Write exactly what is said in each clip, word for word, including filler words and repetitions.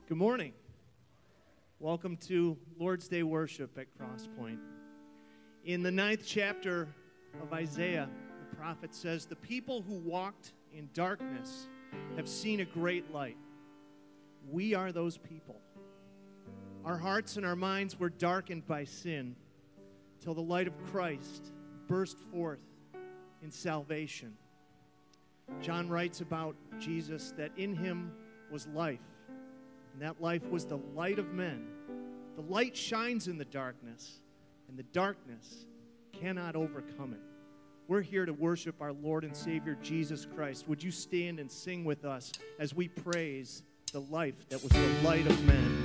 Good morning. Welcome to Lord's Day worship at Cross Point. In the ninth chapter of Isaiah, the prophet says, "The people who walked in darkness have seen a great light." We are those people. Our hearts and our minds were darkened by sin till the light of Christ burst forth in salvation. John writes about Jesus that in him was life, and that life was the light of men. The light shines in the darkness, and the darkness cannot overcome it. We're here to worship our Lord and Savior, Jesus Christ. Would you stand and sing with us as we praise the life that was the light of men?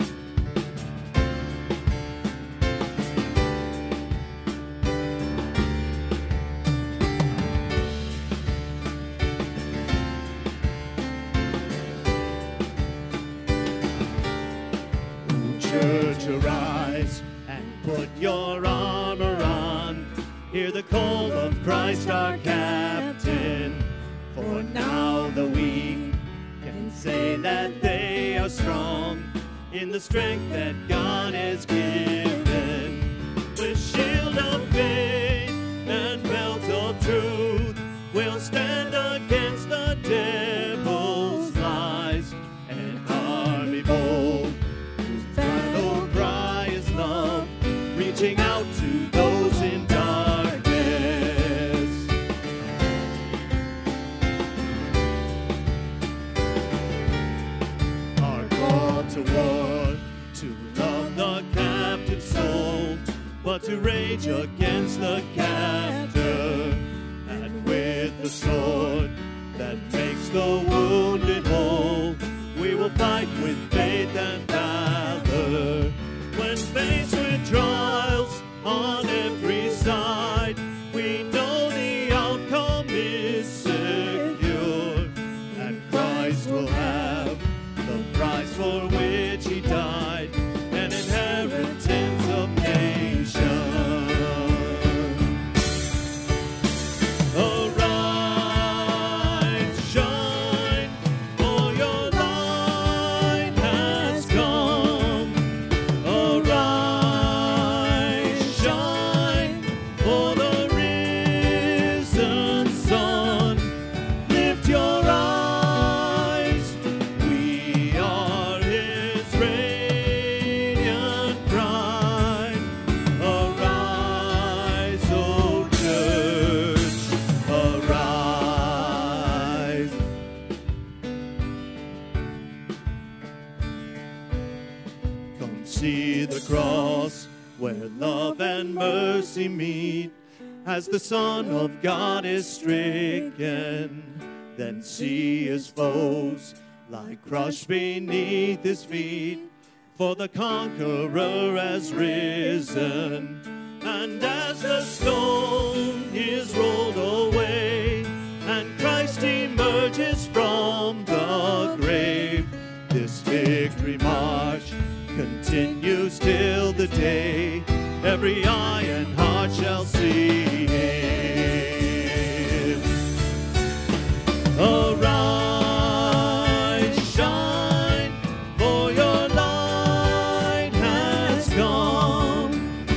Arise and put your armor on. Hear the call of Christ our captain. For now the weak can say that they are strong in the strength that God has given. With shield of faith and belt of truth, we'll stand against the devil's lies. An army bold, reaching out to those in darkness. Our call to war, to love the captive soul, but to rage against the captor. And with the sword that makes the wounded whole, we will fight with faith and valor. When faced with trials on every side, we know the outcome is secure, and Christ will have the prize for which he died, an inheritance of nations. Arise, shine, for your light has come. Arise, shine, for the risen sun. Lift your eyes, we are his radiant bride. Arise, O church, arise. Come see the cross where love and mercy meet, as the Son of God is stricken. Then see his foes lie crushed beneath his feet, for the conqueror has risen. And as the stone is rolled away and Christ emerges from the grave, this victory march continues till the day every eye and heart shall see him. Arise, shine, for your light has come.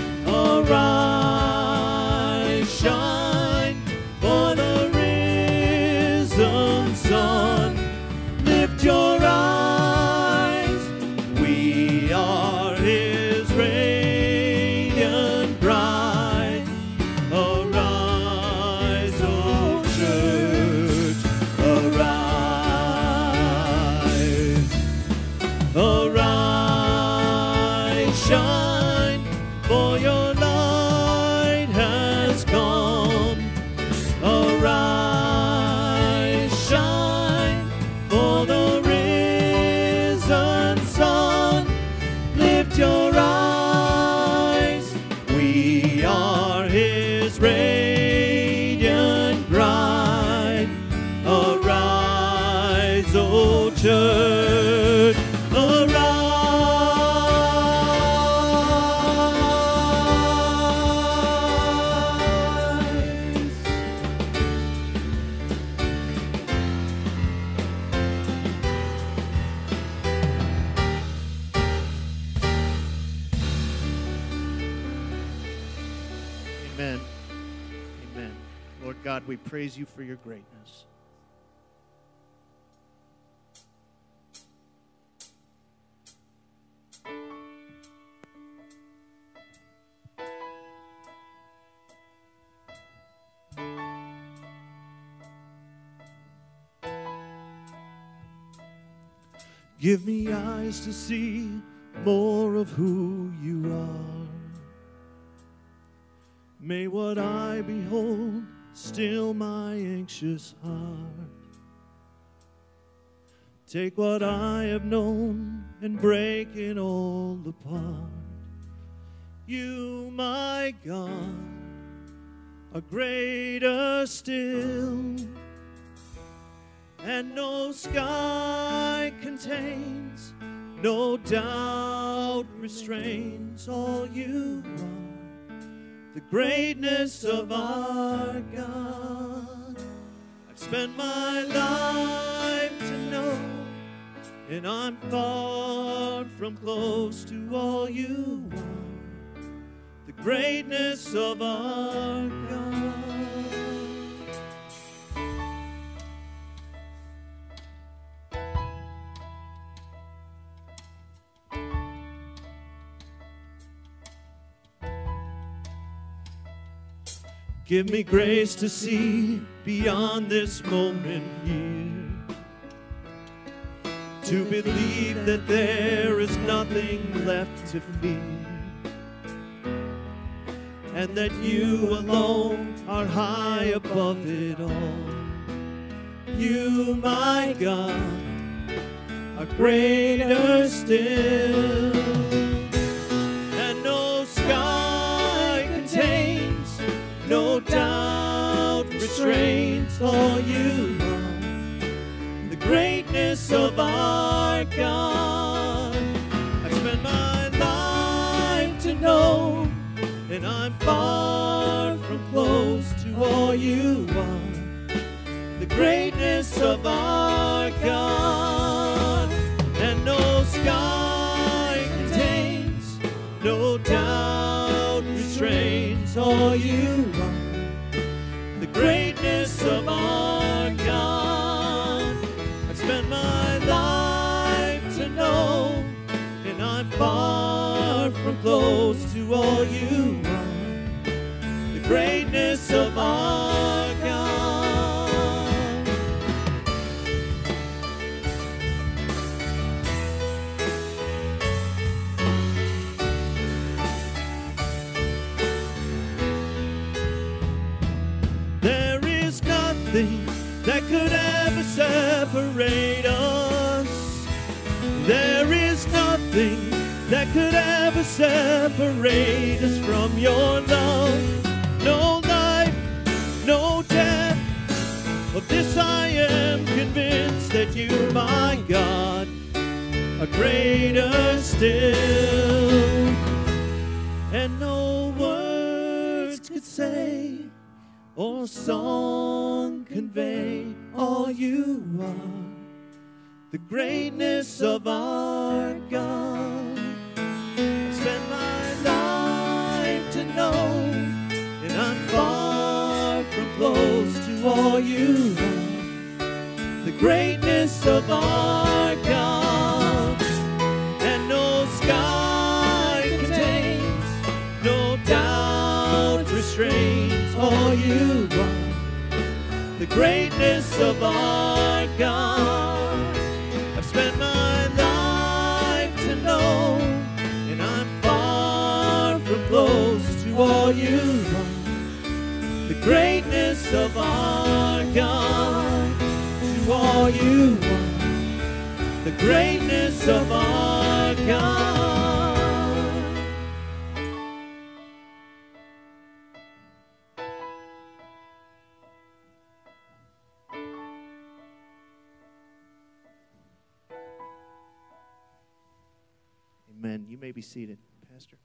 Arise, shine, for the risen sun. Lift your eyes, we are his radiant bride. Amen. Amen. Lord God, we praise you for your greatness. Give me eyes to see more of who you are. May what I behold still my anxious heart. Take what I have known and break it all apart. You, my God, are greater still, and no sky contains, no doubt restrains all you are. The greatness of our God. I've spent my life to know, and I'm far from close to all you are. The greatness of our God. Give me grace to see beyond this moment here, to believe that there is nothing left to fear, and that you alone are high above it all. You, my God, are greater still, and no sky contains, no doubt restrains all you are. The greatness of our God. I spent my life to know, and I'm far from close to all you are. The greatness of our God. And no sky contains, no doubt restrains all you are. The greatness of our God. I've spent my life to know, and I'm far from close to all you are. The greatness of our God. There is nothing that could ever separate us. There is nothing that could ever separate us from your love. No life, no death. Of this I am convinced, that you, my God, are greater still. And no words could say, or song convey all you are. The greatness of our God. Spend my life to know, and I'm far from close to all you are. The greatness of our God. And no sky contains, no doubt restrains all you are. The greatness of our God. I've spent my life to know, and I'm far from close to all you are. The greatness of our God. To all you are. The greatness of our God. Amen. You may be seated, Pastor.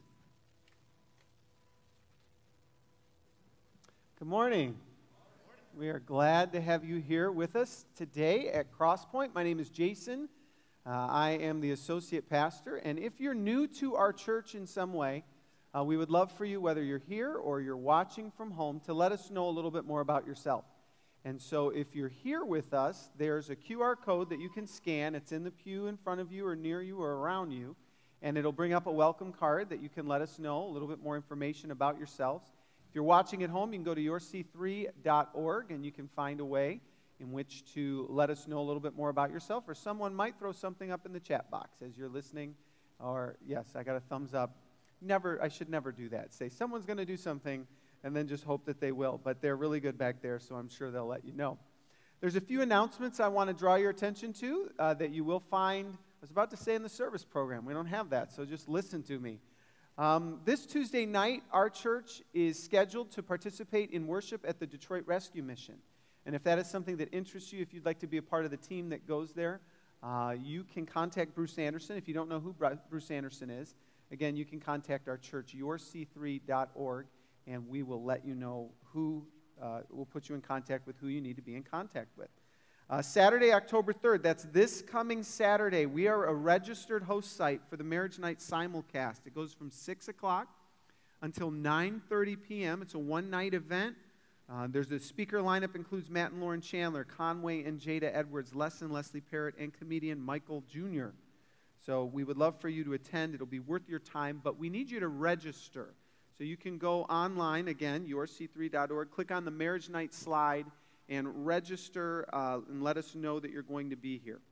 Good morning. We are glad to have you here with us today at Crosspoint. My name is Jason. Uh, I am the associate pastor, and if you're new to our church in some way, Uh, we would love for you, whether you're here or you're watching from home, to let us know a little bit more about yourself. And so if you're here with us, there's a Q R code that you can scan. It's in the pew in front of you or near you or around you. And it'll bring up a welcome card that you can let us know a little bit more information about yourselves. If you're watching at home, you can go to your c three dot org and you can find a way in which to let us know a little bit more about yourself. Or someone might throw something up in the chat box as you're listening. Or, yes, I got a thumbs up. Never, I should never do that. Say, someone's going to do something, and then just hope that they will. But they're really good back there, so I'm sure they'll let you know. There's a few announcements I want to draw your attention to uh, that you will find, I was about to say in the service program. We don't have that, so just listen to me. Um, this Tuesday night, our church is scheduled to participate in worship at the Detroit Rescue Mission. And if that is something that interests you, if you'd like to be a part of the team that goes there, uh, you can contact Bruce Anderson. If you don't know who Bruce Anderson is, again, you can contact our church, your c three dot org, and we will let you know who, uh, we'll put you in contact with who you need to be in contact with. Uh, Saturday, October third, that's this coming Saturday, we are a registered host site for the Marriage Night simulcast. It goes from six o'clock until nine thirty p.m. It's a one-night event. Uh, there's the speaker lineup includes Matt and Lauren Chandler, Conway and Jada Edwards, Les and Leslie Parrott, and comedian Michael Junior So we would love for you to attend. It'll be worth your time, but we need you to register. So you can go online, again, your c three dot org, click on the Marriage Night slide, and register uh, and let us know that you're going to be here.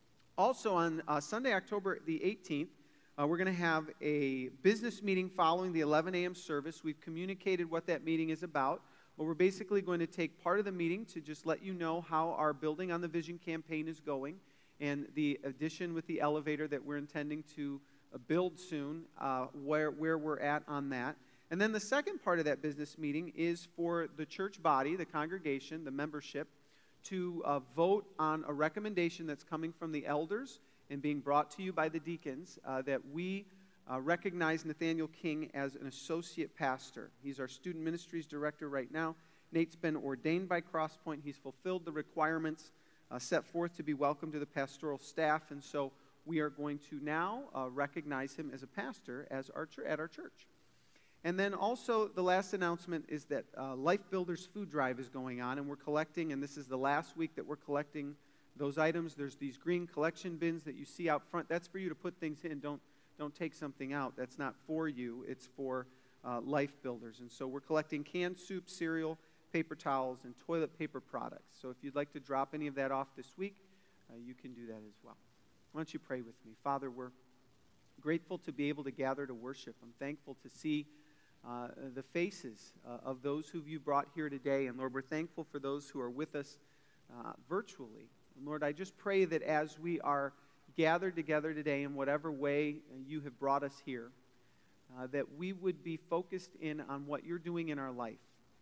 Also, on uh, Sunday, October the eighteenth, uh, we're going to have a business meeting following the eleven a.m. service. We've communicated what that meeting is about. But we're basically going to take part of the meeting to just let you know how our Building on the Vision campaign is going, and the addition with the elevator that we're intending to uh, build soon, uh, where, where we're at on that. And then the second part of that business meeting is for the church body, the congregation, the membership, to uh, vote on a recommendation that's coming from the elders and being brought to you by the deacons uh, that we uh, recognize Nathaniel King as an associate pastor. He's our student ministries director right now. Nate's been ordained by Crosspoint. He's fulfilled the requirements Uh, set forth to be welcome to the pastoral staff, and so we are going to now uh, recognize him as a pastor as our ch- at our church. And then also the last announcement is that uh, Life Builders Food Drive is going on, and we're collecting, and this is the last week that we're collecting those items. There's these green collection bins that you see out front. That's for you to put things in. Don't, don't take something out. That's not for you. It's for uh, Life Builders. And so we're collecting canned soup, cereal, paper towels, and toilet paper products. So if you'd like to drop any of that off this week, uh, you can do that as well. Why don't you pray with me? Father, we're grateful to be able to gather to worship. I'm thankful to see uh, the faces uh, of those who you brought here today. And Lord, we're thankful for those who are with us uh, virtually. And Lord, I just pray that as we are gathered together today in whatever way you have brought us here, uh, that we would be focused in on what you're doing in our life.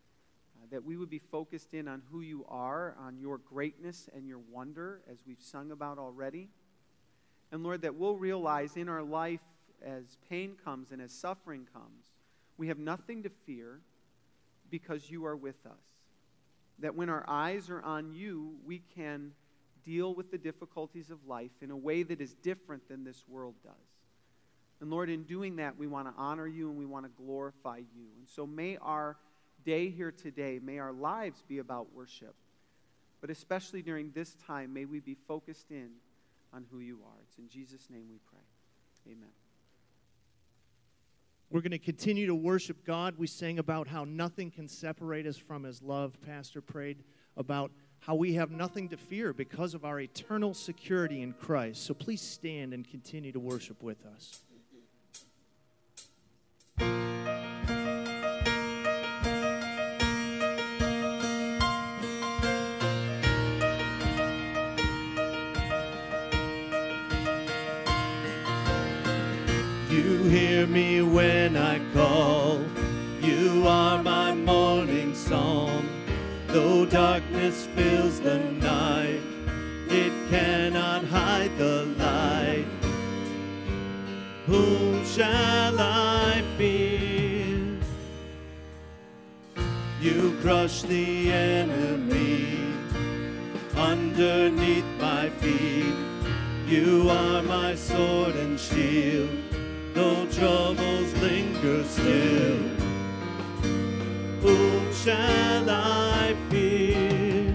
That we would be focused in on who you are, on your greatness and your wonder, as we've sung about already. And Lord, that we'll realize in our life as pain comes and as suffering comes, we have nothing to fear because you are with us. That when our eyes are on you, we can deal with the difficulties of life in a way that is different than this world does. And Lord, in doing that, we want to honor you and we want to glorify you. And so may our day here today, may our lives be about worship. But especially during this time, may we be focused in on who you are. It's in Jesus' name we pray. Amen. We're going to continue to worship God. We sang about how nothing can separate us from his love. Pastor prayed about how we have nothing to fear because of our eternal security in Christ. So please stand and continue to worship with us. You hear me when I call. You are my morning song. Though darkness fills the night, it cannot hide the light. Whom shall I fear? You crush the enemy underneath my feet. You are my sword and shield. though troubles linger still, whom shall I fear?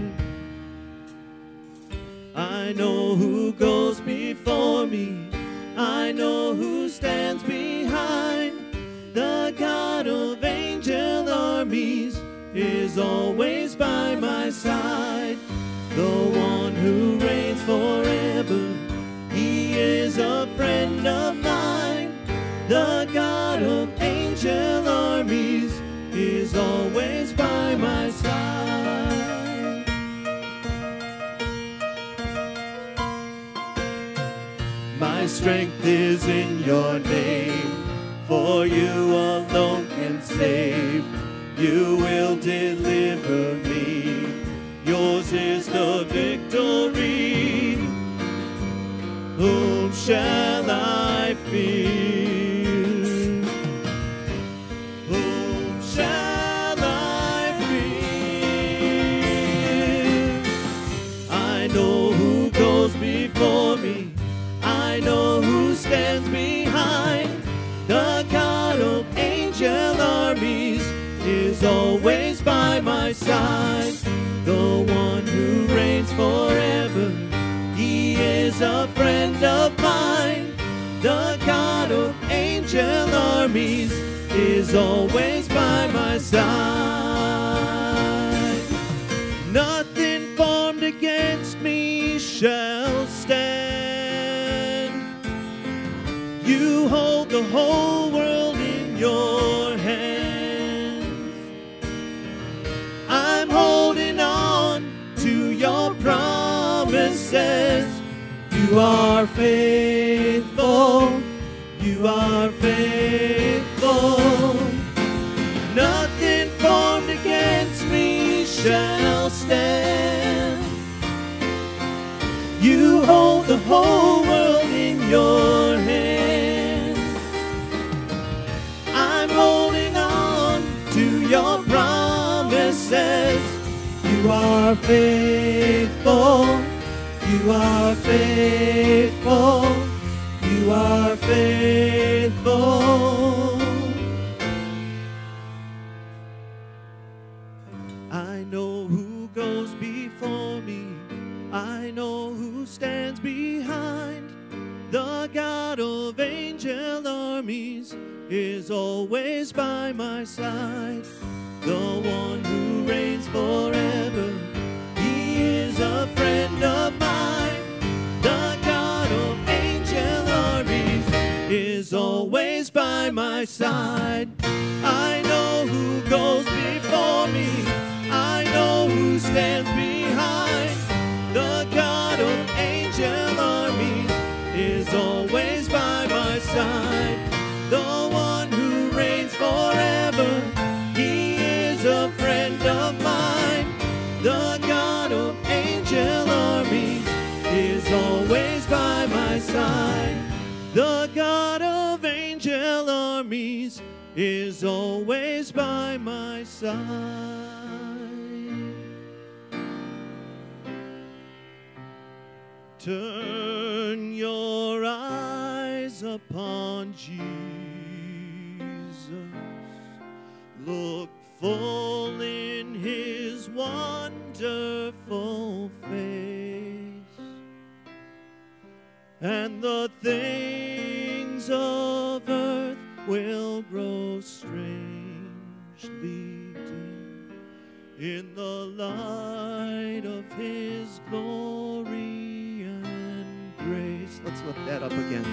I know who goes before me, I know who stands behind. The God of angel armies is always by my side. The one who reigns forever, he is a friend of mine. The God of angel armies is always by my side. My strength is in your name, for you alone can save. You will deliver me, yours is the victory. Whom shall I fear? Whom shall I fear? I know who goes before me, I know who stands behind. The God of angel armies is always by my side. The one who reigns forever, he is a friend of mine. The God of angel armies is always by my side. Nothing formed against me shall stand. You hold the whole world in your hands. I'm holding on to your promises. You are faithful, you are faithful. Nothing formed against me shall stand. You hold the whole world in your hands. I'm holding on to your promises. You are faithful, you are faithful, you are faithful. I know who goes before me, I know who stands behind. The God of angel armies is always by my side. The one who reigns forever, he is a friend of mine. The God of angel armies is always by my side. I know who goes before me, I know who stands behind. The God of angel armies is always by my side. The one who reigns forever, he is a friend of mine. The God of angel armies is always by my side. The God of angel armies is always by my side. Turn your eyes upon Jesus. Look full in his wonderful face, and the things of earth will grow strangely dim in the light of his glory and grace. Let's lift that up again.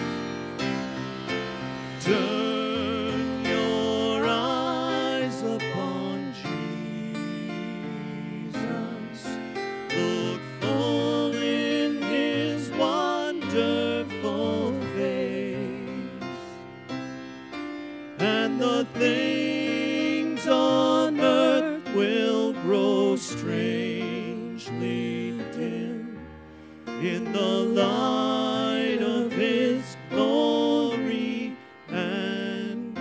Turn your eyes upon Jesus. Look full in his wonderful face, and the things on earth will grow strangely dim in the light of his glory and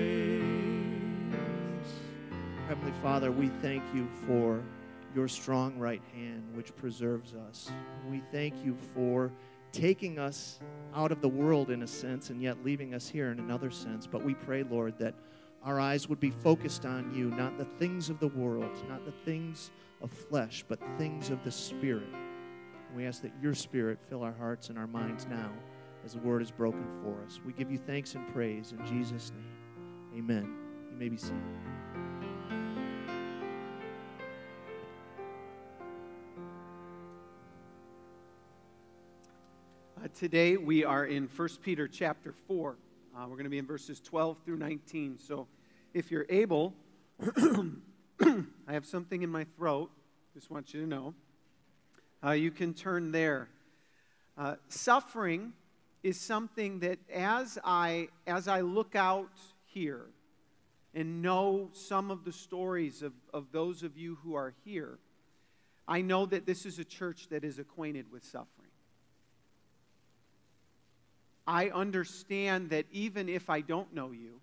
grace. Heavenly Father, we thank you for your strong right hand which preserves us. We thank you for taking us out of the world in a sense and yet leaving us here in another sense. But we pray, Lord, that our eyes would be focused on you, not the things of the world, not the things of flesh, but things of the Spirit. We ask that your Spirit fill our hearts and our minds now as the word is broken for us. We give you thanks and praise in Jesus' name. Amen. You may be seated. Uh, today we are in First Peter chapter four. Uh, we're going to be in verses twelve through nineteen. So if you're able, I have something in my throat. Just want you to know. Uh, you can turn there. Uh, suffering is something that as I, as I look out here and know some of the stories of, of those of you who are here, I know that this is a church that is acquainted with suffering. I understand that even if I don't know you,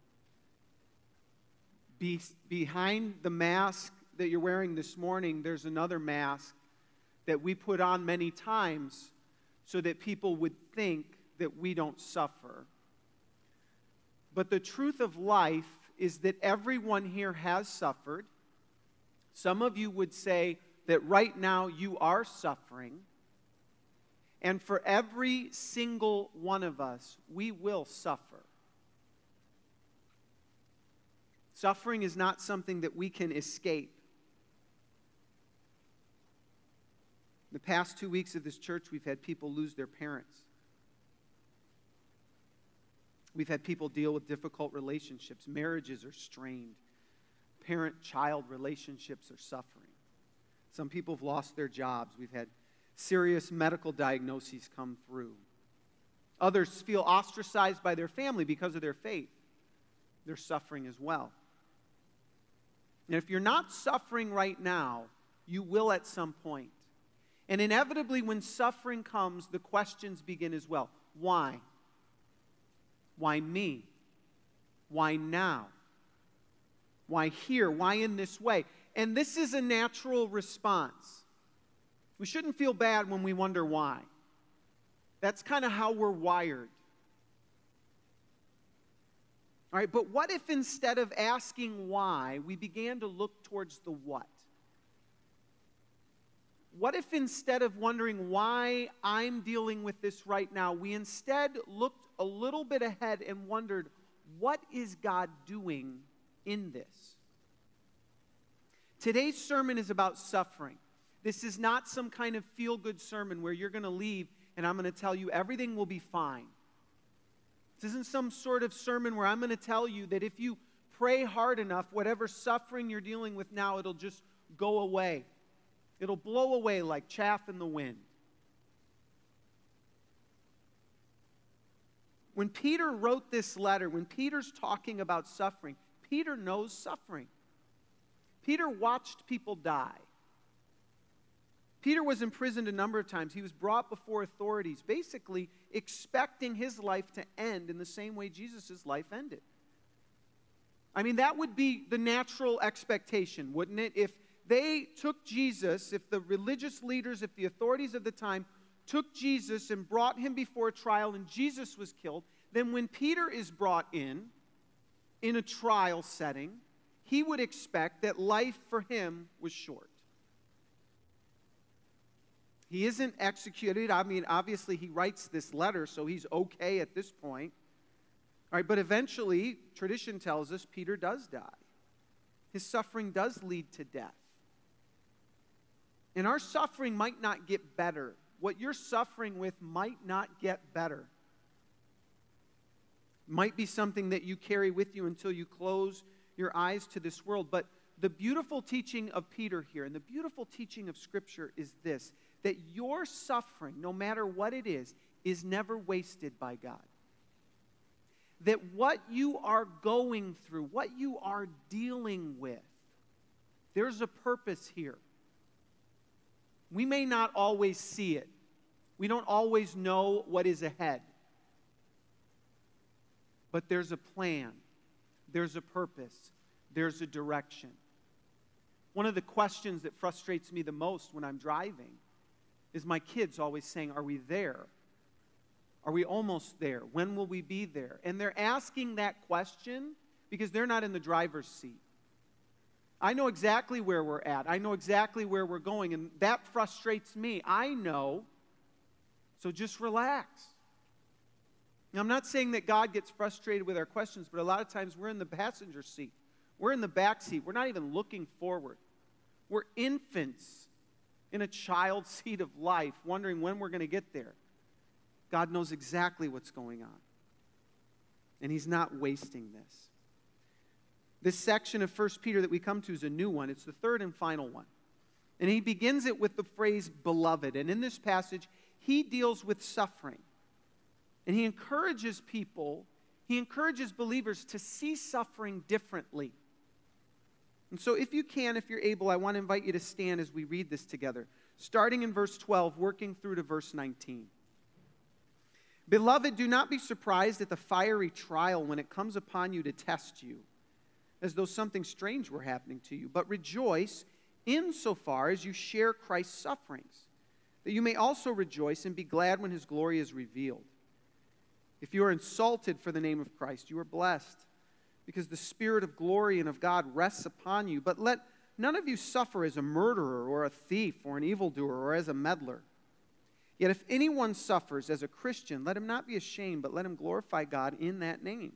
be, behind the mask that you're wearing this morning, there's another mask that we put on many times so that people would think that we don't suffer. But the truth of life is that everyone here has suffered. Some of you would say that right now you are suffering. And for every single one of us, we will suffer. Suffering is not something that we can escape. The past two weeks of this church, we've had people lose their parents. We've had people deal with difficult relationships. Marriages are strained. Parent-child relationships are suffering. Some people have lost their jobs. We've had serious medical diagnoses come through. Others feel ostracized by their family because of their faith. They're suffering as well. And if you're not suffering right now, you will at some point. And inevitably, when suffering comes, the questions begin as well. Why? Why me? Why now? Why here? Why in this way? And this is a natural response. We shouldn't feel bad when we wonder why. That's kind of how we're wired. All right, but what if instead of asking why, we began to look towards the what? What if instead of wondering why I'm dealing with this right now, we instead looked a little bit ahead and wondered, what is God doing in this? Today's sermon is about suffering. This is not some kind of feel-good sermon where you're going to leave and I'm going to tell you everything will be fine. This isn't some sort of sermon where I'm going to tell you that if you pray hard enough, whatever suffering you're dealing with now, it'll just go away. It'll blow away like chaff in the wind. When Peter wrote this letter, when Peter's talking about suffering, Peter knows suffering. Peter watched people die. Peter was imprisoned a number of times. He was brought before authorities, basically expecting his life to end in the same way Jesus' life ended. I mean, that would be the natural expectation, wouldn't it? If they took Jesus, if the religious leaders, if the authorities of the time took Jesus and brought him before a trial and Jesus was killed, then when Peter is brought in, in a trial setting, he would expect that life for him was short. He isn't executed. I mean, obviously he writes this letter, so he's okay at this point. All right, but eventually, tradition tells us Peter does die. His suffering does lead to death. And our suffering might not get better. What you're suffering with might not get better. Might be something that you carry with you until you close your eyes to this world. But the beautiful teaching of Peter here and the beautiful teaching of Scripture is this, that your suffering, no matter what it is, is never wasted by God. That what you are going through, what you are dealing with, there's a purpose here. We may not always see it. We don't always know what is ahead. But there's a plan. There's a purpose. There's a direction. One of the questions that frustrates me the most when I'm driving is my kids always saying, "Are we there?" Are we almost there? When will we be there? And they're asking that question because they're not in the driver's seat. I know exactly where we're at. I know exactly where we're going, and that frustrates me. I know, so just relax. Now, I'm not saying that God gets frustrated with our questions, but a lot of times we're in the passenger seat. We're in the back seat. We're not even looking forward. We're infants in a child's seat of life, wondering when we're going to get there. God knows exactly what's going on, and He's not wasting this. This section of First Peter that we come to is a new one. It's the third and final one. And he begins it with the phrase, beloved. And in this passage, he deals with suffering. And he encourages people, he encourages believers to see suffering differently. And so if you can, if you're able, I want to invite you to stand as we read this together. Starting in verse twelve, working through to verse nineteen. Beloved, do not be surprised at the fiery trial when it comes upon you to test you, as though something strange were happening to you. But rejoice insofar as you share Christ's sufferings, that you may also rejoice and be glad when His glory is revealed. If you are insulted for the name of Christ, you are blessed, because the Spirit of glory and of God rests upon you. But let none of you suffer as a murderer or a thief or an evildoer or as a meddler. Yet if anyone suffers as a Christian, let him not be ashamed, but let him glorify God in that name.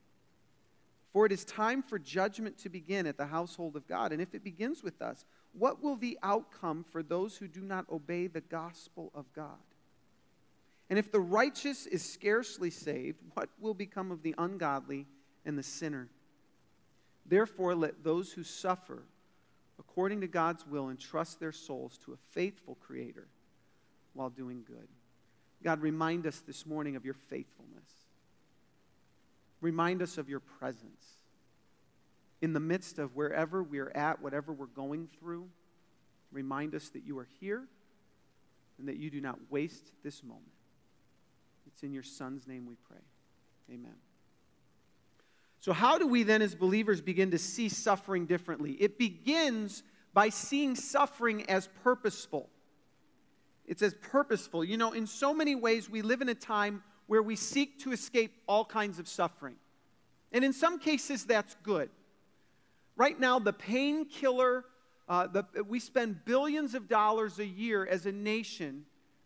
For it is time for judgment to begin at the household of God. And if it begins with us, what will the outcome for those who do not obey the gospel of God? And if the righteous is scarcely saved, what will become of the ungodly and the sinner? Therefore, let those who suffer according to God's will entrust their souls to a faithful Creator while doing good. God, remind us this morning of your faithfulness. Remind us of your presence. In the midst of wherever we're at, whatever we're going through, remind us that you are here and that you do not waste this moment. It's in your Son's name we pray. Amen. So how do we then as believers begin to see suffering differently? It begins by seeing suffering as purposeful. It's as purposeful. You know, in so many ways we live in a time where we seek to escape all kinds of suffering. And in some cases, that's good. Right now, the painkiller, uh, the, we spend billions of dollars a year as a nation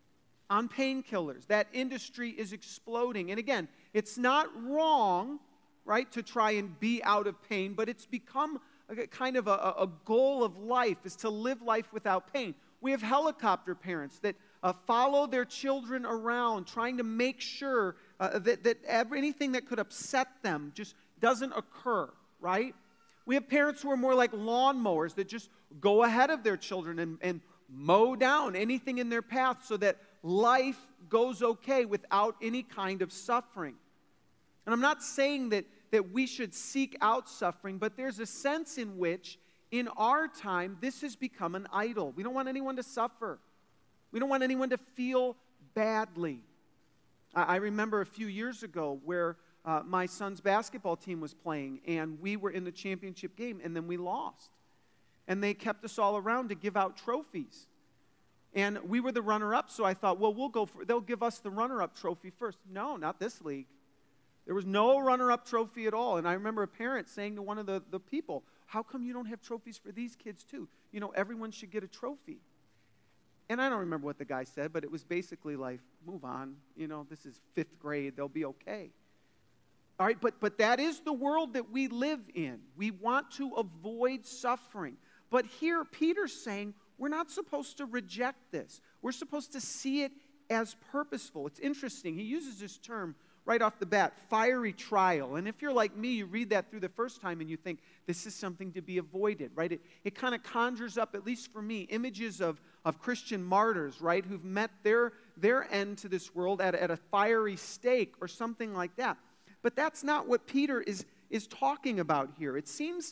on painkillers. That industry is exploding. And again, it's not wrong, right, to try and be out of pain, but it's become a, kind of a, a goal of life, is to live life without pain. We have helicopter parents that uh, follow their children around, trying to make sure uh, that, that anything that could upset them just doesn't occur, right? We have parents who are more like lawnmowers that just go ahead of their children and, and mow down anything in their path so that life goes okay without any kind of suffering. And I'm not saying that, that we should seek out suffering, but there's a sense in which in our time, this has become an idol. We don't want anyone to suffer. We don't want anyone to feel badly. I, I remember a few years ago where uh, my son's basketball team was playing, and we were in the championship game, and then we lost. And they kept us all around to give out trophies. And we were the runner-up, so I thought, well, we'll go for, they'll give us the runner-up trophy first. No, not this league. There was no runner-up trophy at all. And I remember a parent saying to one of the, the people, how come you don't have trophies for these kids too? You know, everyone should get a trophy. And I don't remember what the guy said, but it was basically like, move on. You know, this is fifth grade. They'll be okay. All right, but, but that is the world that we live in. We want to avoid suffering. But here, Peter's saying, we're not supposed to reject this. We're supposed to see it as purposeful. It's interesting. He uses this term right off the bat, fiery trial. And if you're like me, you read that through the first time and you think, this is something to be avoided, right? It, it kind of conjures up, at least for me, images of, of Christian martyrs, right, who've met their, their end to this world at, at a fiery stake or something like that. But that's not what Peter is, is talking about here. It seems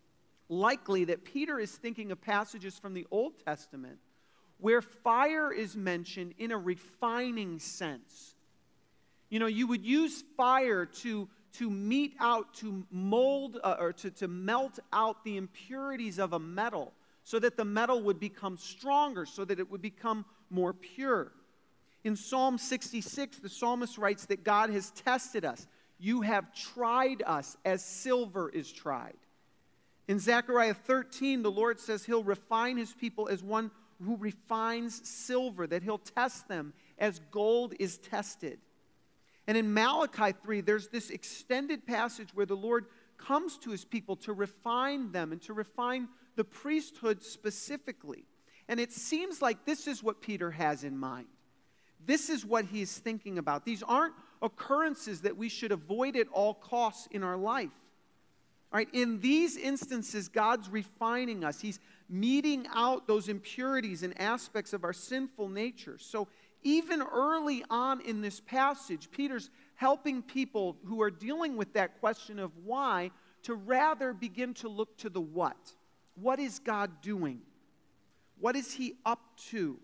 likely that Peter is thinking of passages from the Old Testament where fire is mentioned in a refining sense. You know, you would use fire to, to mete out, to mold, uh, or to, to melt out the impurities of a metal so that the metal would become stronger, so that it would become more pure. In Psalm sixty-six, the psalmist writes that God has tested us. You have tried us as silver is tried. In Zechariah thirteen, the Lord says he'll refine his people as one who refines silver, that he'll test them as gold is tested. And in Malachi three, there's this extended passage where the Lord comes to his people to refine them and to refine the priesthood specifically. And it seems like this is what Peter has in mind. This is what he is thinking about. These aren't occurrences that we should avoid at all costs in our life. All right, in these instances, God's refining us. He's meeting out those impurities and aspects of our sinful nature. So even early on in this passage, Peter's helping people who are dealing with that question of why to rather begin to look to the what. What is God doing? What is he up to?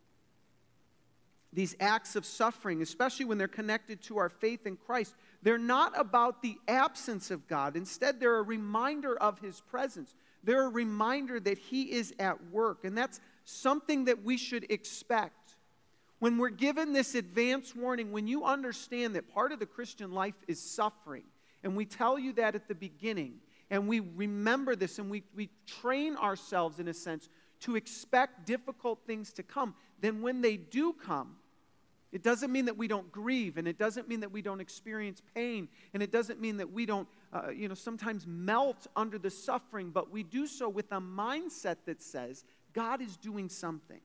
These acts of suffering, especially when they're connected to our faith in Christ, they're not about the absence of God. Instead, they're a reminder of his presence. They're a reminder that he is at work. And that's something that we should expect. When we're given this advance warning, when you understand that part of the Christian life is suffering, and we tell you that at the beginning, and we remember this, and we, we train ourselves, in a sense, to expect difficult things to come, then when they do come, it doesn't mean that we don't grieve, and it doesn't mean that we don't experience pain, and it doesn't mean that we don't, uh, you know, sometimes melt under the suffering, but we do so with a mindset that says, God is doing something.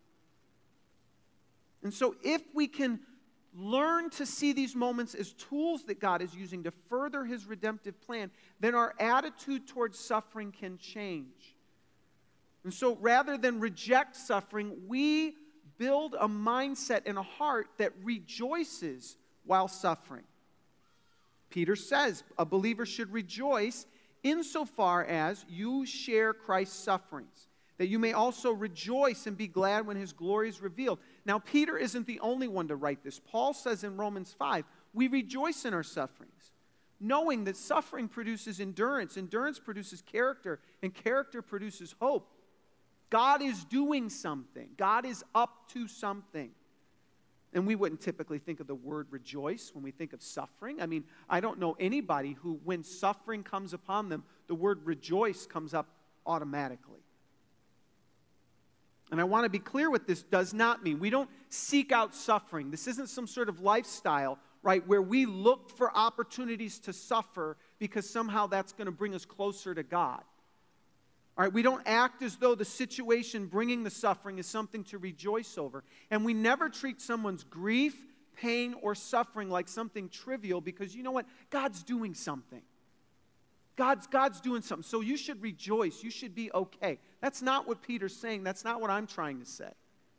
And so if we can learn to see these moments as tools that God is using to further his redemptive plan, then our attitude towards suffering can change. And so rather than reject suffering, we build a mindset and a heart that rejoices while suffering. Peter says a believer should rejoice insofar as you share Christ's sufferings, that you may also rejoice and be glad when his glory is revealed. Now, Peter isn't the only one to write this. Paul says in Romans five, we rejoice in our sufferings, knowing that suffering produces endurance, endurance produces character, and character produces hope. God is doing something. God is up to something. And we wouldn't typically think of the word rejoice when we think of suffering. I mean, I don't know anybody who, when suffering comes upon them, the word rejoice comes up automatically. And I want to be clear what this does not mean. We don't seek out suffering. This isn't some sort of lifestyle, right, where we look for opportunities to suffer because somehow that's going to bring us closer to God. All right, we don't act as though the situation bringing the suffering is something to rejoice over. And we never treat someone's grief, pain, or suffering like something trivial because you know what? God's doing something. God's, God's doing something. So you should rejoice. You should be okay. That's not what Peter's saying. That's not what I'm trying to say.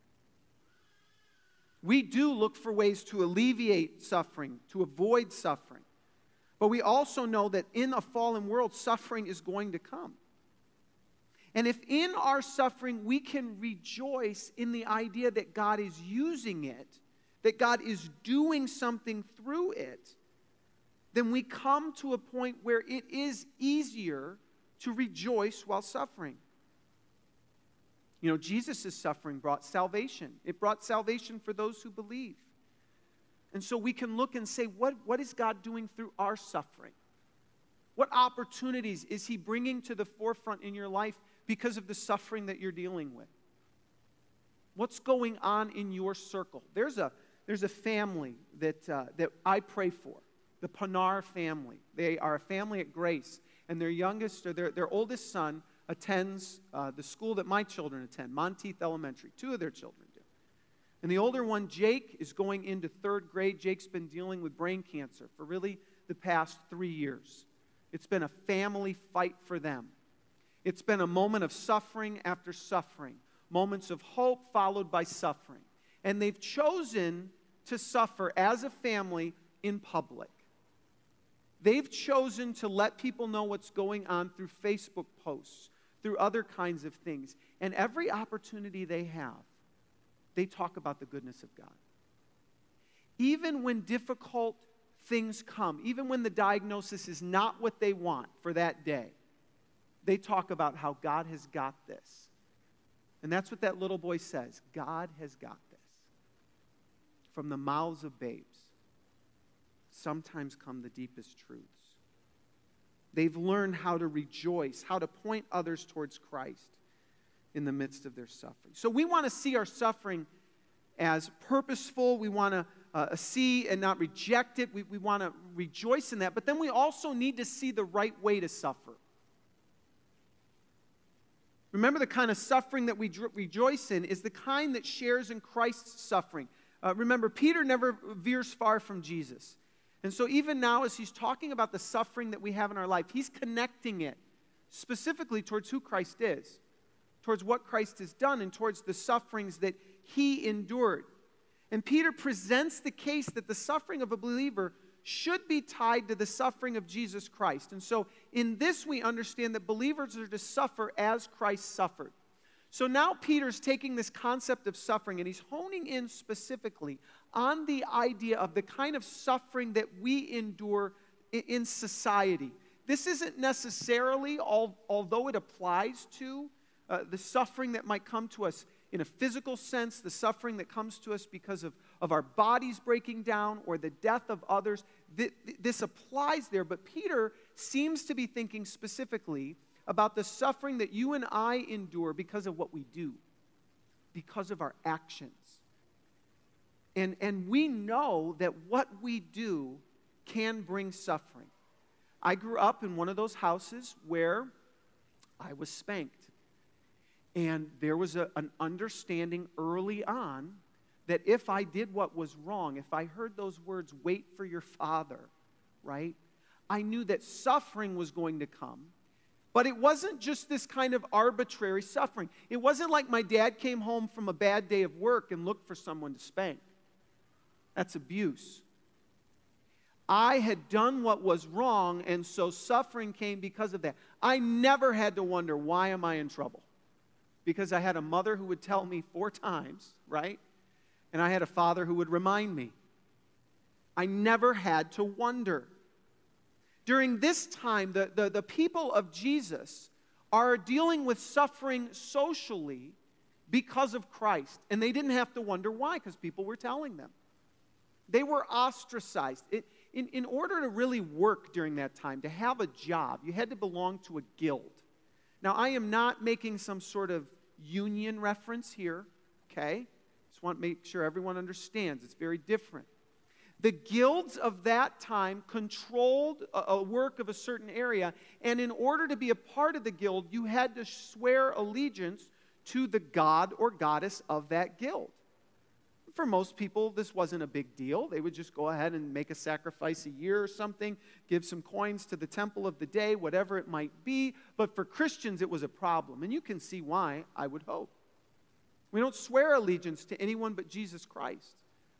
We do look for ways to alleviate suffering, to avoid suffering. But we also know that in a fallen world, suffering is going to come. And if in our suffering we can rejoice in the idea that God is using it, that God is doing something through it, then we come to a point where it is easier to rejoice while suffering. You know, Jesus' suffering brought salvation. It brought salvation for those who believe. And so we can look and say, what, what is God doing through our suffering? What opportunities is he bringing to the forefront in your life because of the suffering that you're dealing with? What's going on in your circle? There's a, there's a family that, uh, that I pray for, the Pinar family. They are a family at Grace, and their youngest, or their, their oldest son attends uh, the school that my children attend, Monteith Elementary. Two of their children do. And the older one, Jake, is going into third grade. Jake's been dealing with brain cancer for really the past three years. It's been a family fight for them. It's been a moment of suffering after suffering, moments of hope followed by suffering. And they've chosen to suffer as a family in public. They've chosen to let people know what's going on through Facebook posts, through other kinds of things. And every opportunity they have, they talk about the goodness of God. Even when difficult things come, even when the diagnosis is not what they want for that day, they talk about how God has got this. And that's what that little boy says. God has got this. from the mouths of babes sometimes come the deepest truths. They've learned how to rejoice, how to point others towards Christ in the midst of their suffering. So we want to see our suffering as purposeful. We want to uh, see and not reject it. We, we want to rejoice in that. But then we also need to see the right way to suffer. Remember, the kind of suffering that we dr- rejoice in is the kind that shares in Christ's suffering. Uh, remember, Peter never veers far from Jesus. And so even now, as he's talking about the suffering that we have in our life, he's connecting it specifically towards who Christ is, towards what Christ has done, and towards the sufferings that he endured. And Peter presents the case that the suffering of a believer should be tied to the suffering of Jesus Christ. And so in this we understand that believers are to suffer as Christ suffered. So now Peter's taking this concept of suffering and he's honing in specifically on the idea of the kind of suffering that we endure in society. This isn't necessarily, although it applies to uh, the suffering that might come to us in a physical sense, the suffering that comes to us because of, of our bodies breaking down or the death of others. Th- this applies there, but Peter seems to be thinking specifically about the suffering that you and I endure because of what we do, because of our actions. And, and we know that what we do can bring suffering. I grew up in one of those houses where I was spanked. And there was a, an understanding early on that if I did what was wrong, if I heard those words, wait for your father, right? I knew that suffering was going to come. But it wasn't just this kind of arbitrary suffering. It wasn't like my dad came home from a bad day of work and looked for someone to spank. That's abuse. I had done what was wrong, and so suffering came because of that. I never had to wonder, why am I in trouble? Because I had a mother who would tell me four times, right? And I had a father who would remind me. I never had to wonder. During this time, the, the, the people of Jesus are dealing with suffering socially because of Christ. And they didn't have to wonder why, because people were telling them. They were ostracized. It, in, in order to really work during that time, to have a job, you had to belong to a guild. Now, I am not making some sort of union reference here, okay? Just want to make sure everyone understands. It's very different. The guilds of that time controlled a, a work of a certain area, and in order to be a part of the guild, you had to swear allegiance to the god or goddess of that guild. For most people, this wasn't a big deal. They would just go ahead and make a sacrifice a year or something, give some coins to the temple of the day, whatever it might be. But for Christians, it was a problem. And you can see why, I would hope. We don't swear allegiance to anyone but Jesus Christ.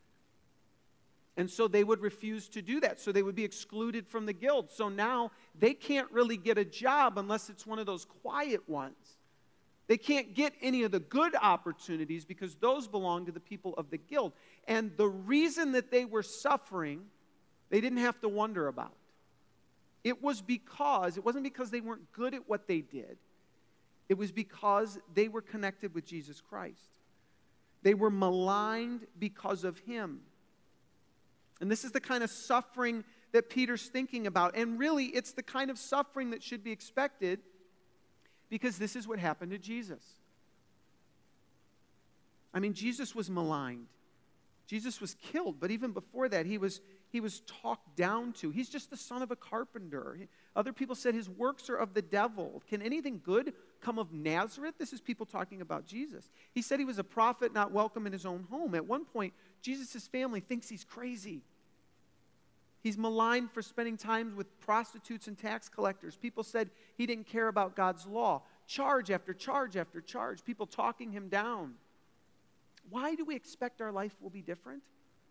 And so they would refuse to do that. So they would be excluded from the guild. So now they can't really get a job unless it's one of those quiet ones. They can't get any of the good opportunities because those belong to the people of the guild. And the reason that they were suffering, they didn't have to wonder about. It was because, it wasn't because they weren't good at what they did. It was because they were connected with Jesus Christ. They were maligned because of Him. And this is the kind of suffering that Peter's thinking about. And really, it's the kind of suffering that should be expected because this is what happened to Jesus. I mean, Jesus was maligned. Jesus was killed. But even before that, he was, he was talked down to. He's just the son of a carpenter. Other people said his works are of the devil. Can anything good come of Nazareth? This is people talking about Jesus. He said he was a prophet not welcome in his own home. At one point, Jesus' family thinks he's crazy. He's maligned for spending time with prostitutes and tax collectors. People said he didn't care about God's law. Charge after charge after charge. People talking him down. Why do we expect our life will be different?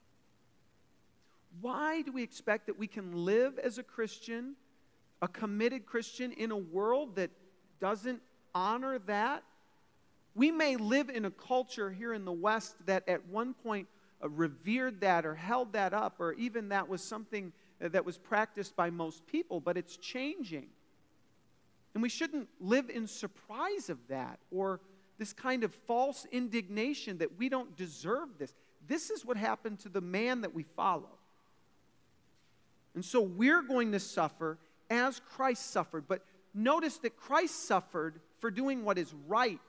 Why do we expect that we can live as a Christian, a committed Christian, in a world that doesn't honor that? We may live in a culture here in the West that at one point uh, revered that or held that up, or even that was something that was practiced by most people, but it's changing. And we shouldn't live in surprise of that or this kind of false indignation that we don't deserve this. this is what happened to the man that we follow. And so we're going to suffer as Christ suffered. But notice that Christ suffered for doing what is right.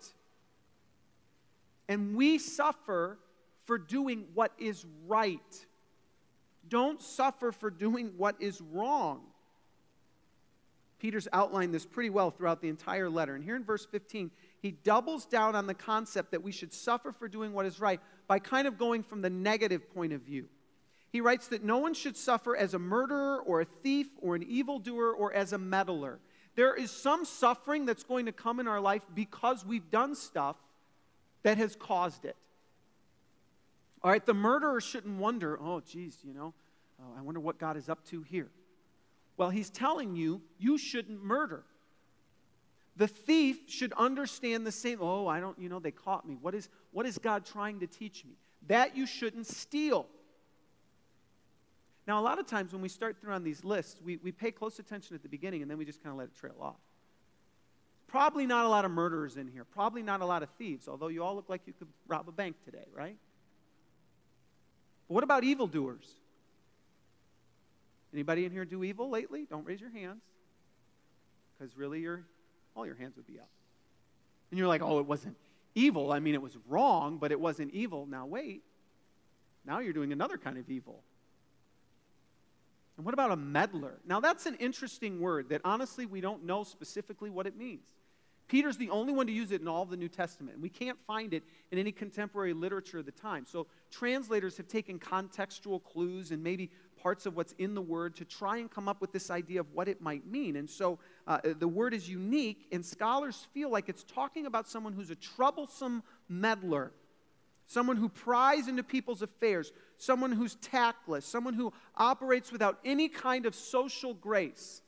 And we suffer for doing what is right. Don't suffer for doing what is wrong. Peter's outlined this pretty well throughout the entire letter. And here in verse fifteen, he doubles down on the concept that we should suffer for doing what is right by kind of going from the negative point of view. He writes that no one should suffer as a murderer or a thief or an evildoer or as a meddler. There is some suffering that's going to come in our life because we've done stuff that has caused it. All right, the murderer shouldn't wonder, oh, geez, you know, oh, I wonder what God is up to here. Well, he's telling you, you shouldn't murder. The thief should understand the same, oh, I don't, you know, they caught me. What is, what is God trying to teach me? That you shouldn't steal. Now, a lot of times when we start through on these lists, we, we pay close attention at the beginning and then we just kind of let it trail off. Probably not a lot of murderers in here. Probably not a lot of thieves, although you all look like you could rob a bank today, right? But what about evildoers? Anybody in here do evil lately? Don't raise your hands, because really your, all your hands would be up. And you're like, oh, it wasn't evil. I mean, it was wrong, but it wasn't evil. Now wait. Now you're doing another kind of evil. And what about a meddler? Now that's an interesting word that honestly we don't know specifically what it means. Peter's the only one to use it in all of the New Testament, and we can't find it in any contemporary literature of the time. So translators have taken contextual clues and maybe parts of what's in the word to try and come up with this idea of what it might mean. And so uh, the word is unique, and scholars feel like it's talking about someone who's a troublesome meddler, someone who pries into people's affairs, someone who's tactless, someone who operates without any kind of social grace.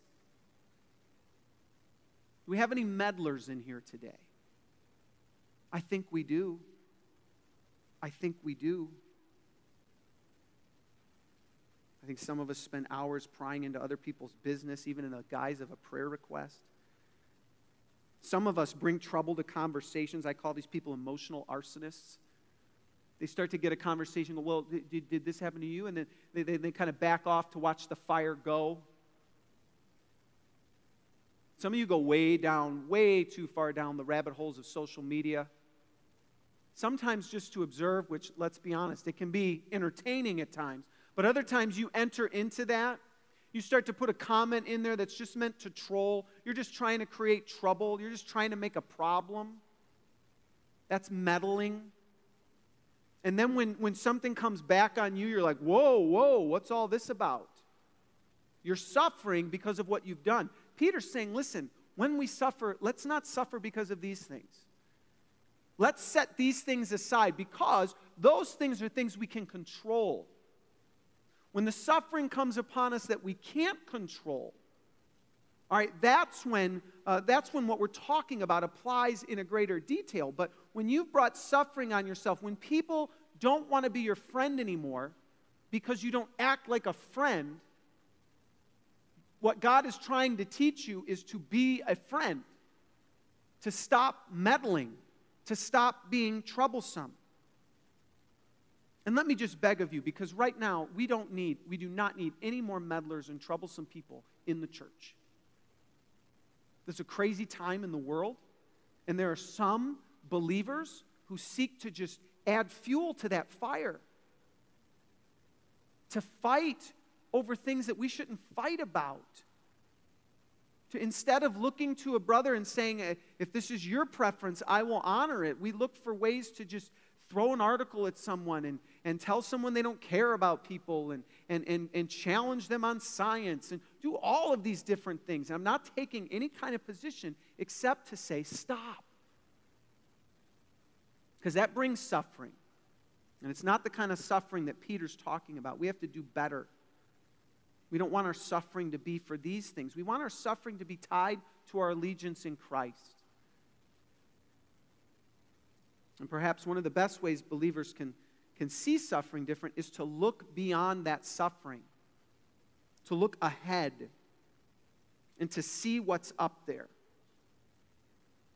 Do we have any meddlers in here today? I think we do. I think we do. I think some of us spend hours prying into other people's business, even in the guise of a prayer request. Some of us bring trouble to conversations. I call these people emotional arsonists. They start to get a conversation, well, did, did this happen to you? And then they, they, they kind of back off to watch the fire go. Some of you go way down, way too far down the rabbit holes of social media. Sometimes just to observe, which, let's be honest, it can be entertaining at times. But other times you enter into that. You start to put a comment in there that's just meant to troll. You're just trying to create trouble. You're just trying to make a problem. That's meddling. And then when, when something comes back on you, you're like, whoa, whoa, what's all this about? You're suffering because of what you've done. Peter's saying, listen, when we suffer, let's not suffer because of these things. Let's set these things aside because those things are things we can control. When the suffering comes upon us that we can't control, all right, that's when, uh, that's when what we're talking about applies in a greater detail. But when you've brought suffering on yourself, when people don't want to be your friend anymore because you don't act like a friend, what God is trying to teach you is to be a friend, to stop meddling, to stop being troublesome. And let me just beg of you, because right now we don't need, we do not need any more meddlers and troublesome people in the church. There's a crazy time in the world, and there are some believers who seek to just add fuel to that fire, to fight over things that we shouldn't fight about. To, instead of looking to a brother and saying, if this is your preference, I will honor it, we look for ways to just throw an article at someone and, and tell someone they don't care about people and, and, and, and challenge them on science and do all of these different things. And I'm not taking any kind of position except to say, stop. Because that brings suffering. And it's not the kind of suffering that Peter's talking about. We have to do better. We don't want our suffering to be for these things. We want our suffering to be tied to our allegiance in Christ. And perhaps one of the best ways believers can, can see suffering different is to look beyond that suffering, to look ahead, and to see what's up there.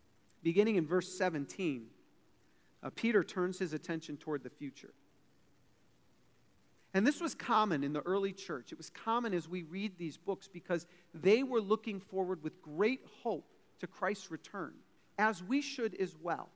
Beginning in verse seventeen, uh, Peter turns his attention toward the future. And this was common in the early church. It was common as we read these books because they were looking forward with great hope to Christ's return, as we should as well.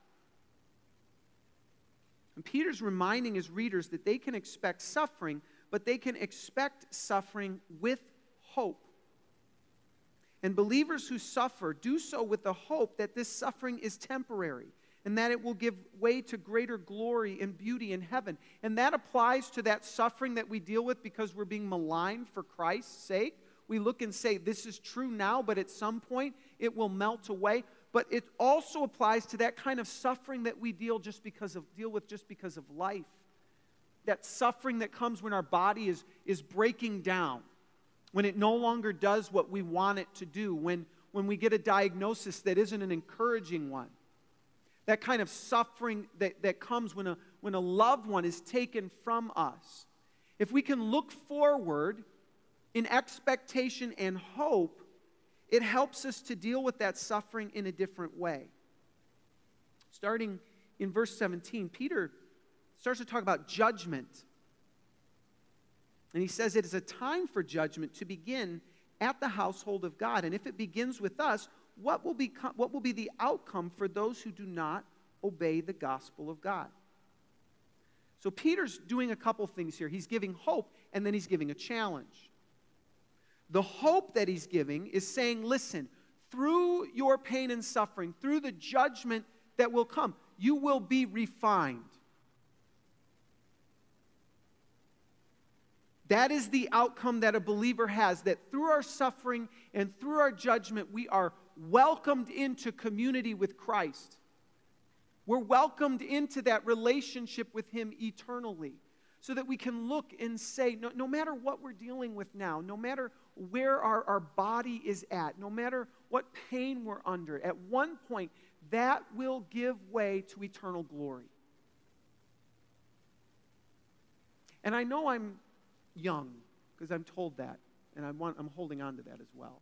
And Peter's reminding his readers that they can expect suffering, but they can expect suffering with hope. And believers who suffer do so with the hope that this suffering is temporary and that it will give way to greater glory and beauty in heaven. And that applies to that suffering that we deal with because we're being maligned for Christ's sake. We look and say, this is true now, but at some point it will melt away. But it also applies to that kind of suffering that we deal just because of deal with just because of life. That suffering that comes when our body is, is breaking down, when it no longer does what we want it to do, when, when we get a diagnosis that isn't an encouraging one. That kind of suffering that, that comes when a, when a loved one is taken from us. If we can look forward in expectation and hope, it helps us to deal with that suffering in a different way. Starting in verse seventeen, Peter starts to talk about judgment. And he says it is a time for judgment to begin at the household of God. And if it begins with us, what will be, what will be the outcome for those who do not obey the gospel of God? So Peter's doing a couple things here. He's giving hope, and then he's giving a challenge. The hope that he's giving is saying, listen, through your pain and suffering, through the judgment that will come, you will be refined. That is the outcome that a believer has, that through our suffering and through our judgment, we are welcomed into community with Christ. We're welcomed into that relationship with Him eternally, so that we can look and say, no, no matter what we're dealing with now, no matter where our, our body is at, no matter what pain we're under, at one point, that will give way to eternal glory. And I know I'm young, because I'm told that, and I want, I'm holding on to that as well.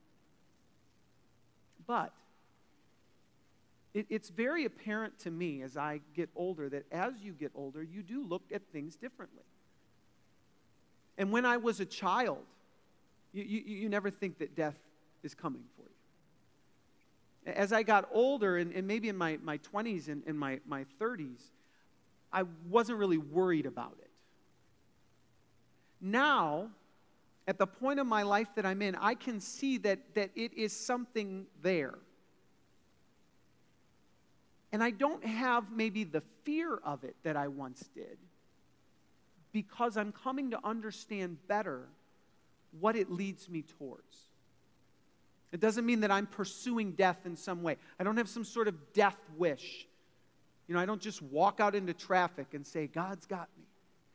But it, it's very apparent to me as I get older that as you get older, you do look at things differently. And when I was a child, you, you, you never think that death is coming for you. As I got older, and, and maybe in my, my twenties and, and my, my thirties, I wasn't really worried about it. Now, at the point of my life that I'm in, I can see that, that it is something there. And I don't have maybe the fear of it that I once did, because I'm coming to understand better what it leads me towards. It doesn't mean that I'm pursuing death in some way. I don't have some sort of death wish. You know, I don't just walk out into traffic and say, God's got me.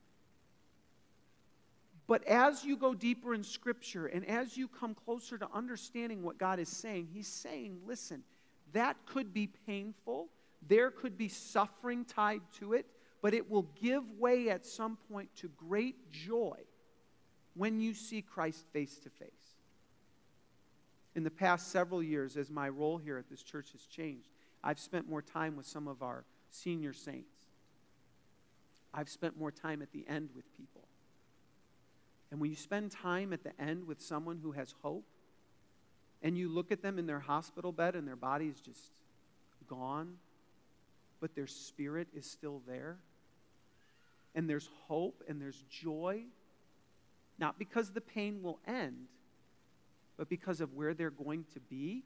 But as you go deeper in Scripture and as you come closer to understanding what God is saying, He's saying, listen, that could be painful. There could be suffering tied to it, but it will give way at some point to great joy when you see Christ face to face. In the past several years, as my role here at this church has changed, I've spent more time with some of our senior saints. I've spent more time at the end with people. And when you spend time at the end with someone who has hope, and you look at them in their hospital bed and their body is just gone, but their spirit is still there, and there's hope and there's joy, not because the pain will end, but because of where they're going to be,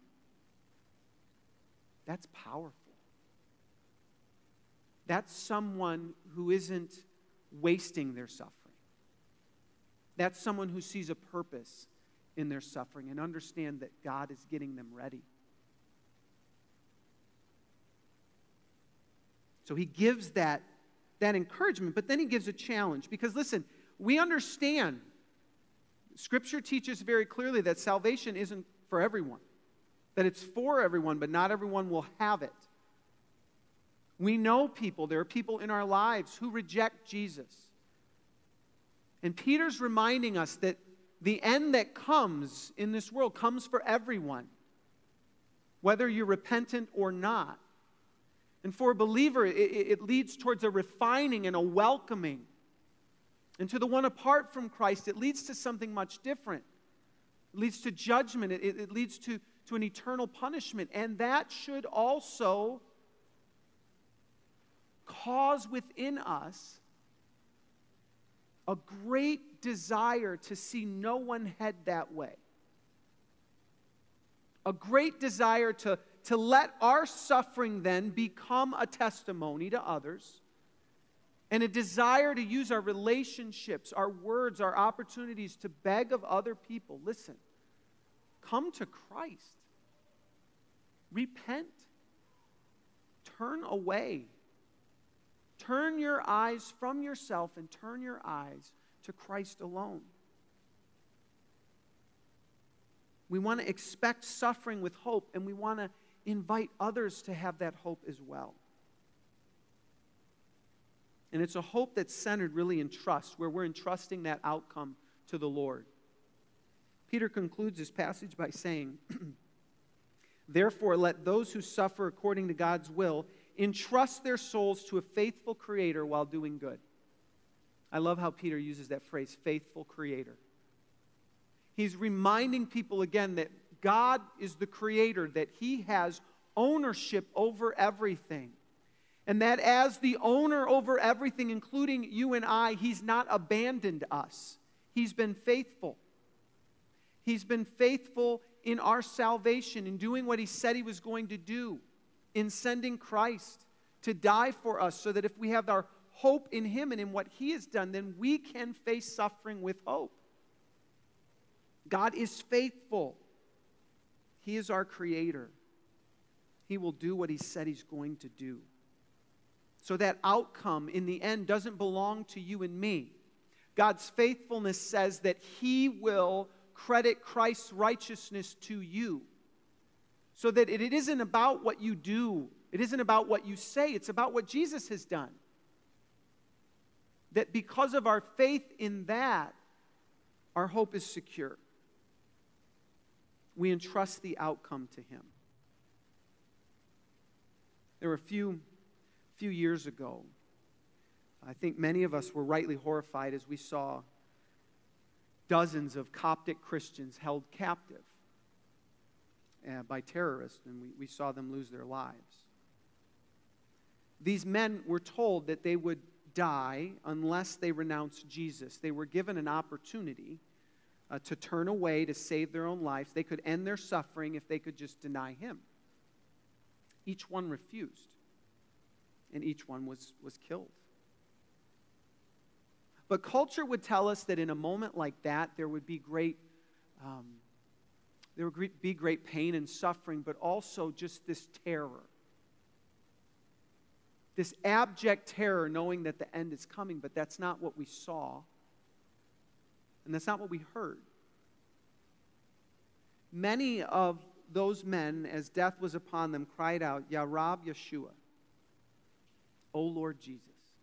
that's powerful. That's someone who isn't wasting their suffering. That's someone who sees a purpose in their suffering and understand that God is getting them ready. So He gives that, that encouragement, but then He gives a challenge. Because listen, we understand, Scripture teaches very clearly that salvation isn't for everyone. That it's for everyone, but not everyone will have it. We know people, there are people in our lives who reject Jesus. And Peter's reminding us that the end that comes in this world comes for everyone, whether you're repentant or not. And for a believer, it, it leads towards a refining and a welcoming. And to the one apart from Christ, it leads to something much different. It leads to judgment. It, it, it leads to, to an eternal punishment. And that should also cause within us a great desire to see no one head that way. A great desire to, to let our suffering then become a testimony to others. And a desire to use our relationships, our words, our opportunities to beg of other people, listen, come to Christ. Repent. Turn away. Turn your eyes from yourself and turn your eyes to Christ alone. We want to expect suffering with hope, and we want to invite others to have that hope as well. And it's a hope that's centered really in trust, where we're entrusting that outcome to the Lord. Peter concludes this passage by saying, therefore, let those who suffer according to God's will entrust their souls to a faithful Creator while doing good. I love how Peter uses that phrase, faithful Creator. He's reminding people again that God is the Creator, that He has ownership over everything. And that as the owner over everything, including you and I, He's not abandoned us. He's been faithful. He's been faithful in our salvation, in doing what He said He was going to do, in sending Christ to die for us, so that if we have our hope in Him and in what He has done, then we can face suffering with hope. God is faithful. He is our Creator. He will do what He said He's going to do. So that outcome in the end doesn't belong to you and me. God's faithfulness says that He will credit Christ's righteousness to you. So that it isn't about what you do. It isn't about what you say. It's about what Jesus has done. That because of our faith in that, our hope is secure. We entrust the outcome to Him. There were a few... A few years ago, I think many of us were rightly horrified as we saw dozens of Coptic Christians held captive uh, by terrorists, and we, we saw them lose their lives. These men were told that they would die unless they renounced Jesus. They were given an opportunity uh, to turn away to save their own lives. They could end their suffering if they could just deny Him. Each one refused. And each one was, was killed. But culture would tell us that in a moment like that, there would be great, um, there would be great pain and suffering, but also just this terror. This abject terror, knowing that the end is coming, but that's not what we saw. And that's not what we heard. Many of those men, as death was upon them, cried out, Ya Rab Yeshua, O Lord Jesus.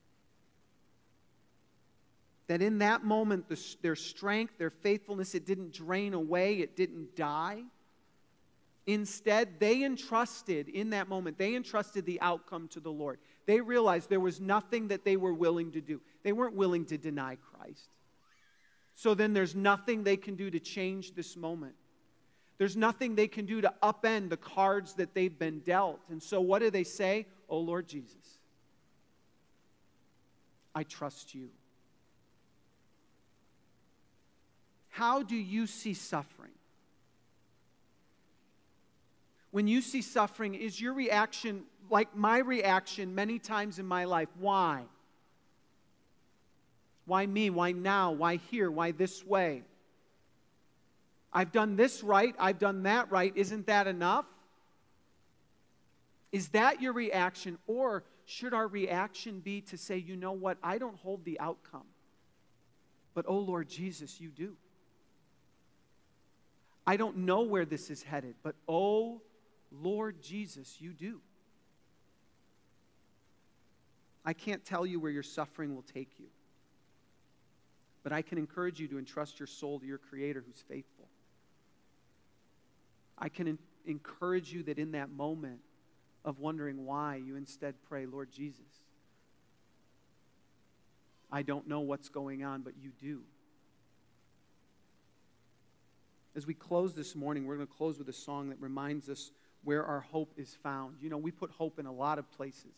That in that moment, the, their strength, their faithfulness, it didn't drain away, it didn't die. Instead, they entrusted, in that moment, they entrusted the outcome to the Lord. They realized there was nothing that they were willing to do. They weren't willing to deny Christ. So then there's nothing they can do to change this moment. There's nothing they can do to upend the cards that they've been dealt. And so what do they say? Oh, Lord Jesus, I trust you. How do you see suffering? When you see suffering, is your reaction like my reaction many times in my life? Why? Why me? Why now? Why here? Why this way? I've done this right. I've done that right. Isn't that enough? Is that your reaction? Or should our reaction be to say, you know what? I don't hold the outcome. But, oh Lord Jesus, you do. I don't know where this is headed. But, oh Lord Jesus, you do. I can't tell you where your suffering will take you. But I can encourage you to entrust your soul to your Creator who's faithful. I can en- encourage you that in that moment of wondering why, you instead pray, Lord Jesus, I don't know what's going on, but you do. As we close this morning, we're going to close with a song that reminds us where our hope is found. You know, we put hope in a lot of places.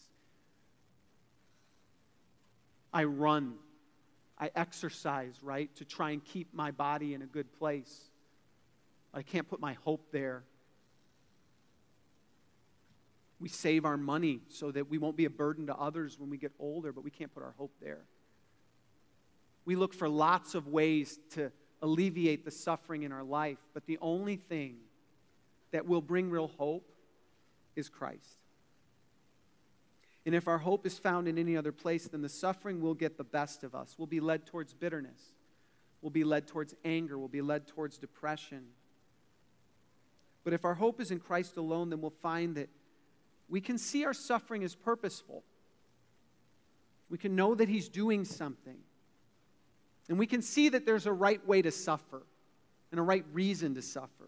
I run. I exercise, right, to try and keep my body in a good place. I can't put my hope there. We save our money so that we won't be a burden to others when we get older, but we can't put our hope there. We look for lots of ways to alleviate the suffering in our life, but the only thing that will bring real hope is Christ. And if our hope is found in any other place, then the suffering will get the best of us. We'll be led towards bitterness. We'll be led towards anger. We'll be led towards depression. But if our hope is in Christ alone, then we'll find that we can see our suffering as purposeful. We can know that He's doing something. And we can see that there's a right way to suffer and a right reason to suffer.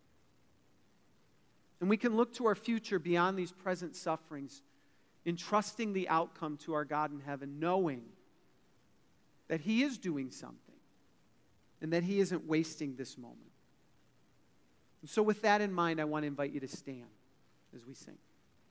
And we can look to our future beyond these present sufferings, entrusting the outcome to our God in heaven, knowing that He is doing something and that He isn't wasting this moment. And so with that in mind, I want to invite you to stand as we sing.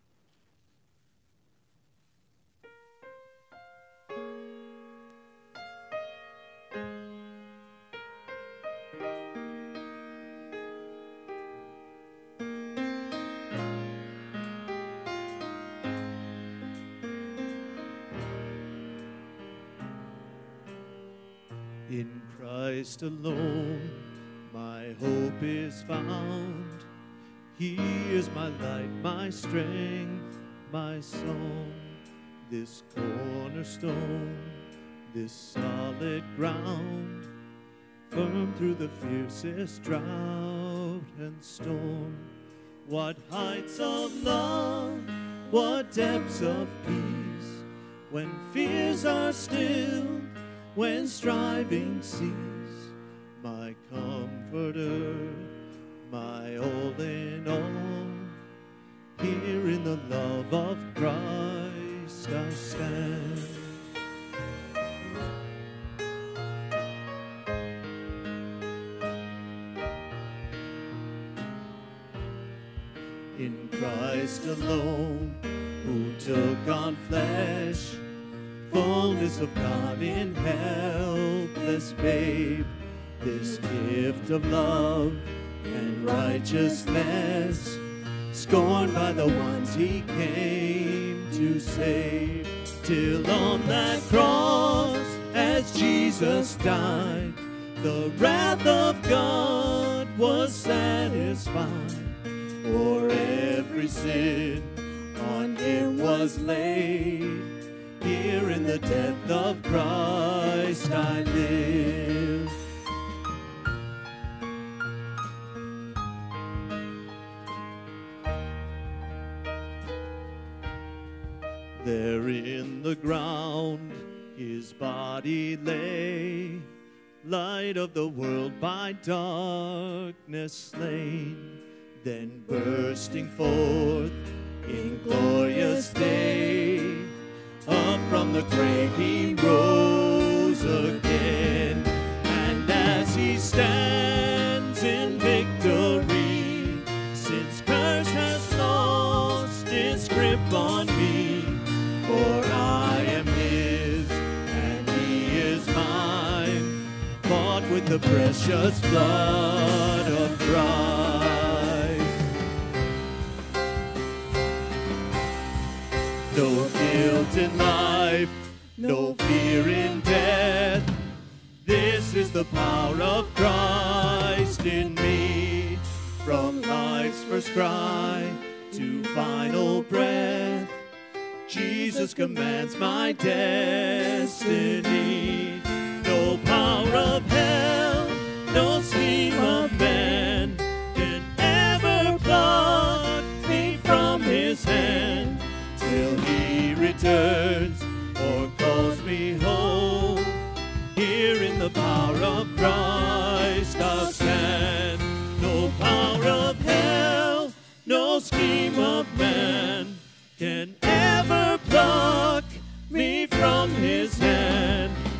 In Christ alone, my hope is found. He is my light, my strength, my song. This cornerstone, this solid ground, firm through the fiercest drought and storm. What heights of love, what depths of peace, when fears are still, when striving cease, my comforter, my all in all, here in the love of Christ I stand. In Christ alone, who took on flesh, fullness of God in helpless babe, this gift of love and righteousness, scorned by the ones He came to save, till on that cross, as Jesus died, the wrath of God was satisfied, for every sin on Him was laid. Here in the death of Christ I live. There in the ground His body lay, light of the world by darkness slain, then bursting forth in glorious day, up from the grave He rose again. And as He stands in victory, since curse has lost its grip on me, for I am His and He is mine, bought with the precious blood of Christ. No guilt in life, no fear in death. This is the power of Christ in me. From life's first cry to final breath, Jesus commands my destiny. No power of hell, no scheme of man can ever pluck me from His hand, till He returns or calls me home. Here in the power of Christ I'll stand. No power of hell, no scheme of man can ever pluck me from His hand,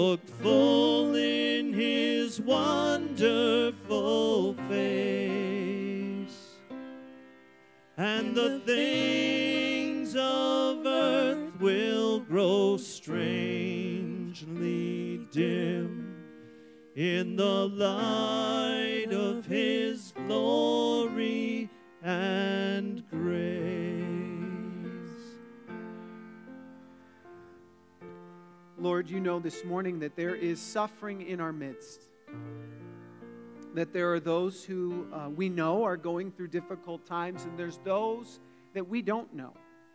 look full in his wonderful face, and the things of earth will grow strangely dim in the light of his glory and grace. Lord, you know this morning that there is suffering in our midst, that there are those who uh, we know are going through difficult times, and there's those that we don't know.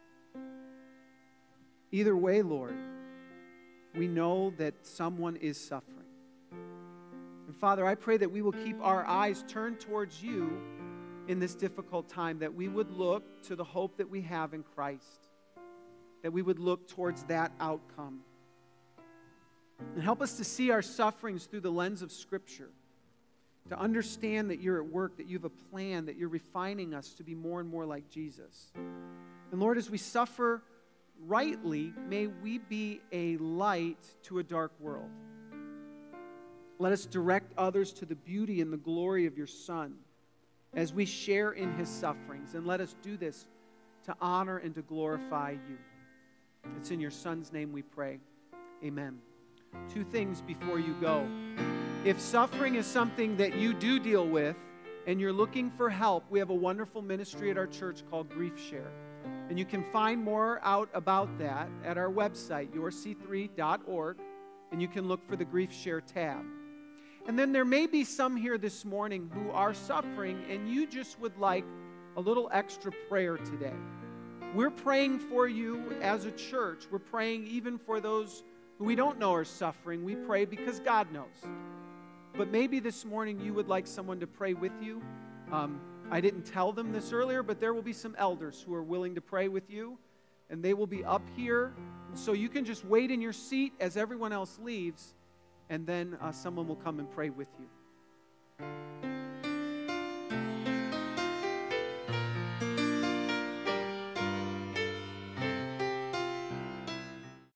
Either way, Lord, we know that someone is suffering. And Father, I pray that we will keep our eyes turned towards you in this difficult time, that we would look to the hope that we have in Christ, that we would look towards that outcome. And help us to see our sufferings through the lens of Scripture, to understand that you're at work, that you have a plan, that you're refining us to be more and more like Jesus. And Lord, as we suffer rightly, may we be a light to a dark world. Let us direct others to the beauty and the glory of your Son as we share in his sufferings. And let us do this to honor and to glorify you. It's in your Son's name we pray. Amen. Two things before you go. If suffering is something that you do deal with and you're looking for help, we have a wonderful ministry at our church called Grief Share. And you can find more out about that at our website, your c three dot org, and you can look for the Grief Share tab. And then there may be some here this morning who are suffering and you just would like a little extra prayer today. We're praying for you as a church. We're praying even for those who we don't know are suffering. We pray because God knows. But maybe this morning you would like someone to pray with you. Um, I didn't tell them this earlier, but there will be some elders who are willing to pray with you, and they will be up here. And so you can just wait in your seat as everyone else leaves, and then uh, someone will come and pray with you.